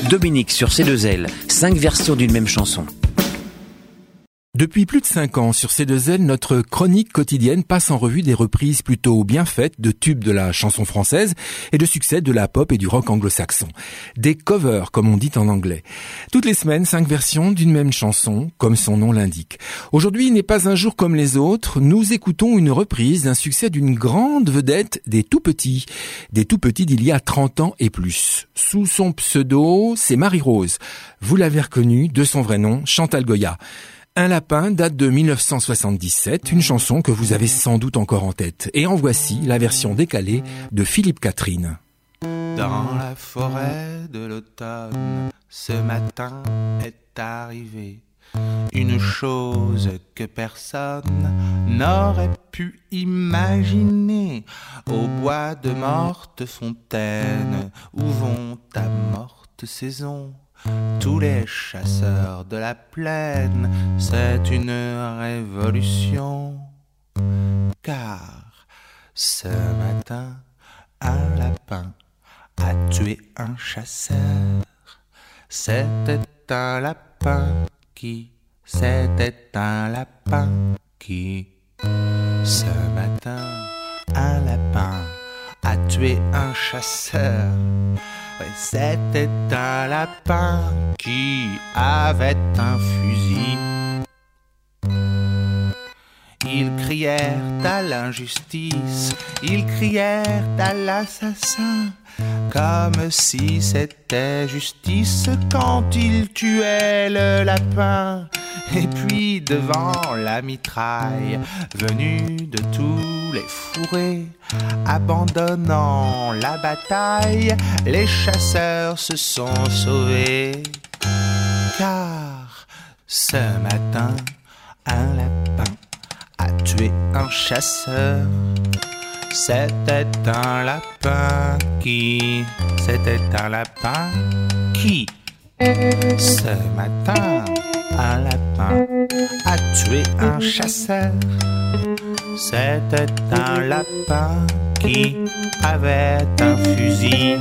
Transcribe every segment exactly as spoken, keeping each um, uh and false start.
Dominique sur C deux L, cinq versions d'une même chanson. Depuis plus de cinq ans, sur C deux L, notre chronique quotidienne passe en revue des reprises plutôt bien faites de tubes de la chanson française et de succès de la pop et du rock anglo-saxon. Des covers, comme on dit en anglais. Toutes les semaines, cinq versions d'une même chanson, comme son nom l'indique. Aujourd'hui n'est pas un jour comme les autres, nous écoutons une reprise d'un succès d'une grande vedette des Tout-Petits. Des Tout-Petits d'il y a trente ans et plus. Sous son pseudo, c'est Marie-Rose. Vous l'avez reconnue, de son vrai nom, Chantal Goya. Un lapin date de mille neuf cent soixante-dix-sept, une chanson que vous avez sans doute encore en tête. Et en voici la version décalée de Philippe Catherine. Dans la forêt de l'automne, ce matin est arrivée une chose que personne n'aurait pu imaginer. Au bois de morte fontaine, où vont à morte saison tous les chasseurs de la plaine, c'est une révolution. Car ce matin, un lapin a tué un chasseur. C'était un lapin qui, c'était un lapin qui. Ce matin, un lapin a tué un chasseur. Ouais, c'était un lapin qui avait un fusil. Ils crièrent à l'injustice, ils crièrent à l'assassin, comme si c'était justice quand ils tuaient le lapin. Et puis devant la mitraille venue de tous les fourrés, abandonnant la bataille, les chasseurs se sont sauvés. Car ce matin, un lapin a tué un chasseur. C'était un lapin qui, c'était un lapin qui. Ce matin, un lapin a tué un chasseur. C'était un lapin qui avait un fusil.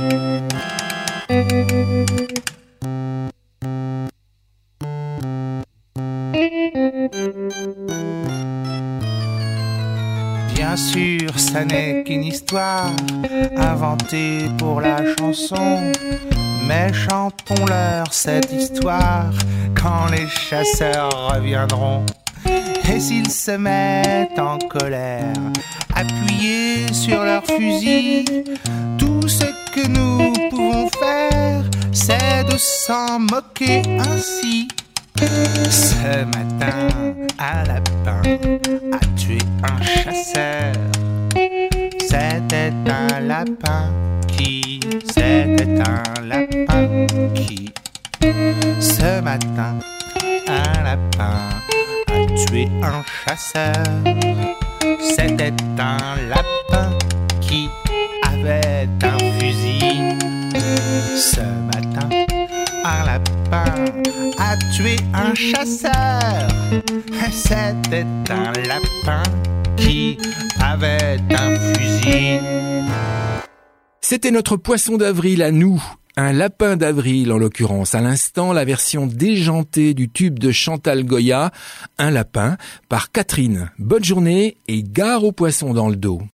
Bien sûr, ça n'est qu'une histoire inventée pour la chanson, mais chantons-leur cette histoire quand les chasseurs reviendront. Et s'ils se mettent en colère, appuyés sur leurs fusils, tout ce que nous pouvons faire, c'est de s'en moquer ainsi. Ce matin, un lapin a tué un chasseur. C'était un lapin qui, c'était un lapin qui. Ce matin, un lapin a tué un chasseur. C'était un lapin qui avait un fusil. Ce matin, un lapin a tué un chasseur. C'était un lapin qui avait un fusil. C'était notre poisson d'avril à nous. Un lapin d'avril, en l'occurrence. À l'instant, la version déjantée du tube de Chantal Goya, Un lapin, par Catherine. Bonne journée et gare aux poissons dans le dos.